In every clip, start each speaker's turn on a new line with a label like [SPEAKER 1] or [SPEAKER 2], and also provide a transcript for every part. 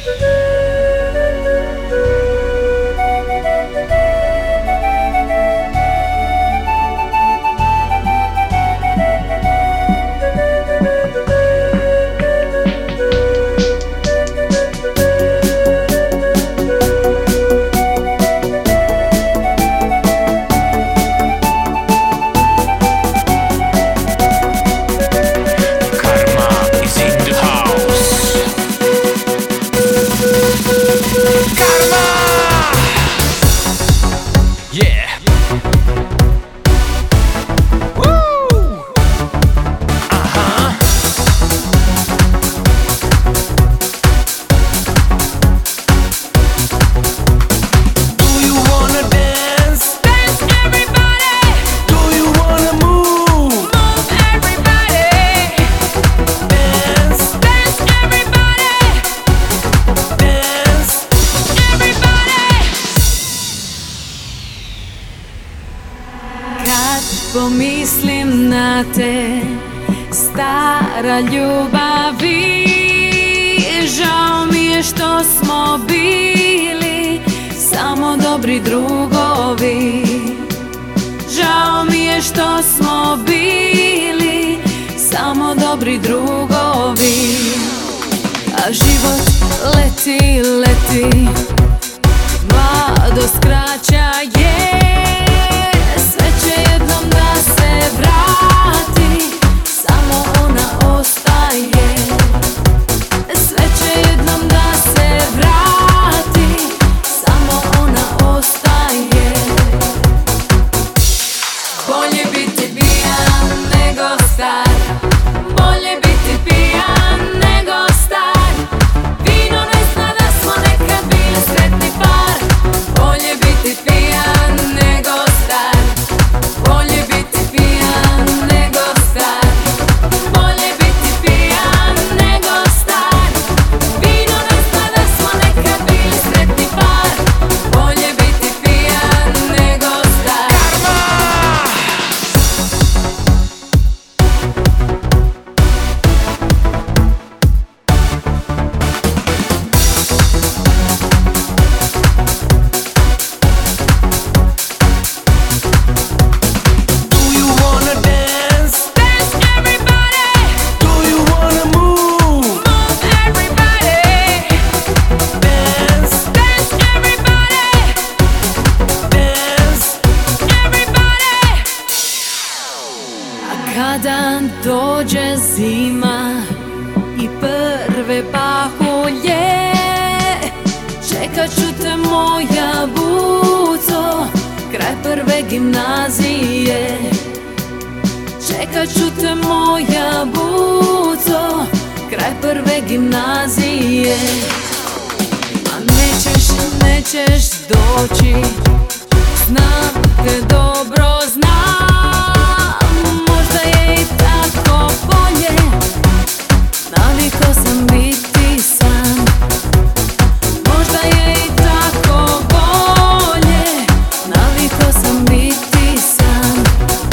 [SPEAKER 1] Pomislim na te, stara ljubavi. Žao mi je što smo bili samo dobri drugovi. Žao mi je što smo bili samo dobri drugovi. A život leti, leti, mladost kraća je. Sve će jednom da se vrati, samo ona ostaje. Sve će jednom da se vrati, samo ona ostaje. Bolje biti pijan nego star, bolje biti pijan nego star. Vino ne zna da smo nekad bili sretni par. Bolje biti pijan nego star, bolje biti pijan nego star. Bolje biti pijan nego star. Vino ne zna da smo nekad bili sretni par. Bolje biti pijan nego star. Kada dođe zima i prve pahulje, čekat ću te moja buco, kraj prve gimnazije. Čekat ću te moja buco, kraj prve gimnazije. A nećeš doći, znam te dobro, znam. Možda je i tako bolje, navikao sam biti sam. Možda je i tako bolje, navikao sam biti sam.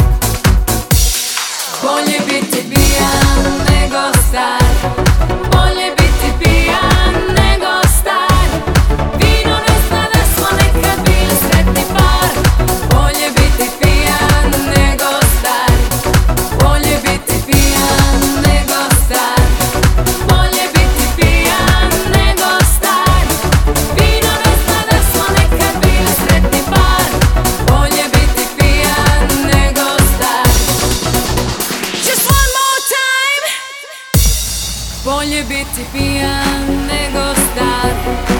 [SPEAKER 1] Bolje biti pijan nego star, bolje biti pijan nego star. Vino ne zna da smo nekad bili sretni par. Bolje biti pijan nego star, bolje biti pijan nego star. Bolje biti pijan nego star. Vino ne zna da smo nekad bili sretni par. Bolje biti pijan nego star. Just one more time. Bolje biti pijan nego star.